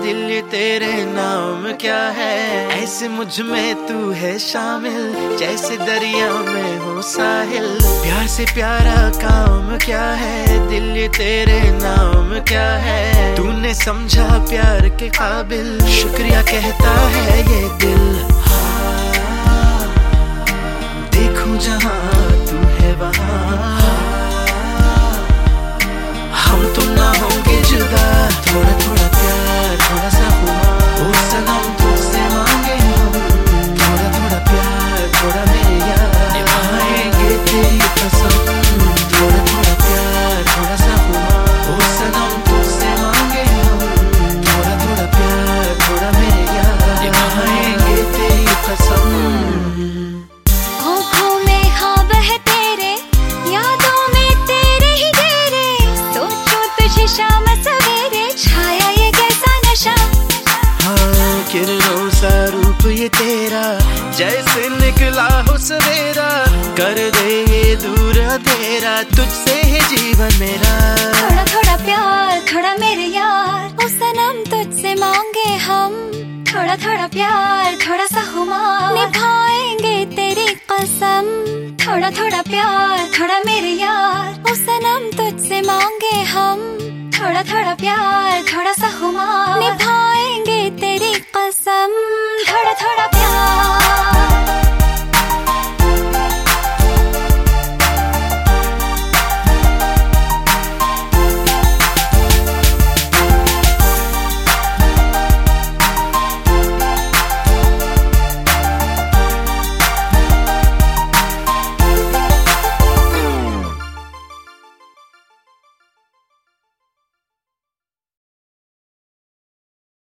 दिल ये तेरे नाम क्या है, ऐसे मुझ में तू है शामिल, जैसे दरिया में हो साहिल। प्यार से प्यारा काम क्या है, दिल ये तेरे नाम क्या है, तूने समझा प्यार के काबिल, शुक्रिया कहता है ये दिल। देखूं जहां तू है वहां, हम तुम ना होंगे जुदा। थोड़ा थोड़ा प्यार थोड़ा सा हुआ, ओ सनम तुझसे मांगे हम, थोड़ा थोड़ा प्यार थोड़ा मेरे यार, निभाएंगे तेरी कसम। थोड़ा थोड़ा प्यार थोड़ा सा हुआ, ओ सनम तुझसे मांगे हम, थोड़ा थोड़ा प्यार थोड़ा मेरे यार, निभाएंगे तेरी कसम। शाम सवेरे छाया ये कैसा नशा, हाँ किरणों सा रूप ये तेरा, जैसे निकला हो सवेरा, कर दे ये दूर अंधेरा, तुझसे है जीवन मेरा। थोड़ा थोड़ा प्यार थोड़ा मेरे यार, ओ सनम तुझसे मांगे हम, थोड़ा थोड़ा प्यार थोड़ा सा हुआ, निभाएंगे तेरी कसम। थोड़ा थोड़ा प्यार थोड़ा मेरे यार, ओ सनम तुझसे मांगे हम, थोड़ा थोड़ा प्यार थोड़ा सा हुआ, निभाएंगे तेरी कसम।